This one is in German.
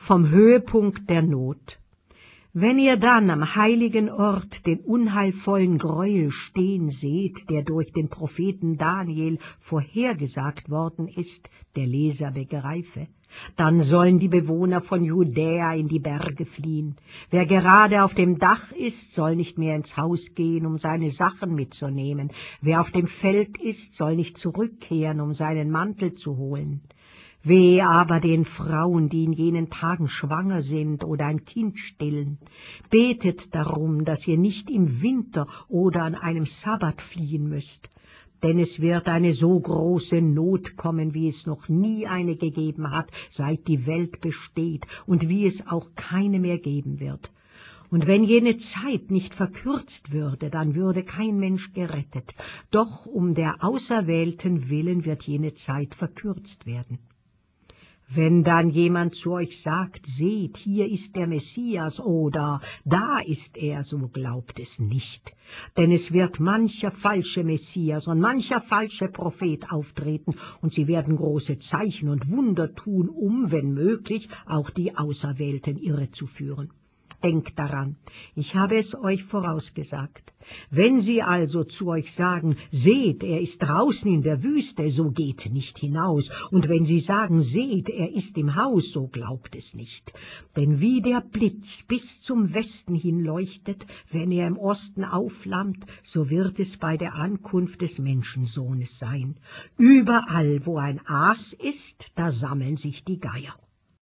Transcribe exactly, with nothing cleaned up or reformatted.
vom Höhepunkt der Not. Wenn ihr dann am heiligen Ort den unheilvollen Gräuel stehen seht, der durch den Propheten Daniel vorhergesagt worden ist, der Leser begreife, dann sollen die Bewohner von Judäa in die Berge fliehen. Wer gerade auf dem Dach ist, soll nicht mehr ins Haus gehen, um seine Sachen mitzunehmen. Wer auf dem Feld ist, soll nicht zurückkehren, um seinen Mantel zu holen. Wehe aber den Frauen, die in jenen Tagen schwanger sind oder ein Kind stillen. Betet darum, dass ihr nicht im Winter oder an einem Sabbat fliehen müsst. Denn es wird eine so große Not kommen, wie es noch nie eine gegeben hat, seit die Welt besteht, und wie es auch keine mehr geben wird. Und wenn jene Zeit nicht verkürzt würde, dann würde kein Mensch gerettet. Doch um der Auserwählten willen wird jene Zeit verkürzt werden. Wenn dann jemand zu euch sagt, seht, hier ist der Messias oder da ist er, so glaubt es nicht. Denn es wird mancher falsche Messias und mancher falsche Prophet auftreten, und sie werden große Zeichen und Wunder tun, um, wenn möglich, auch die Auserwählten irrezuführen. Denkt daran, ich habe es euch vorausgesagt. Wenn sie also zu euch sagen, seht, er ist draußen in der Wüste, so geht nicht hinaus. Und wenn sie sagen, seht, er ist im Haus, so glaubt es nicht. Denn wie der Blitz bis zum Westen hin leuchtet, wenn er im Osten aufflammt, so wird es bei der Ankunft des Menschensohnes sein. Überall, wo ein Aas ist, da sammeln sich die Geier.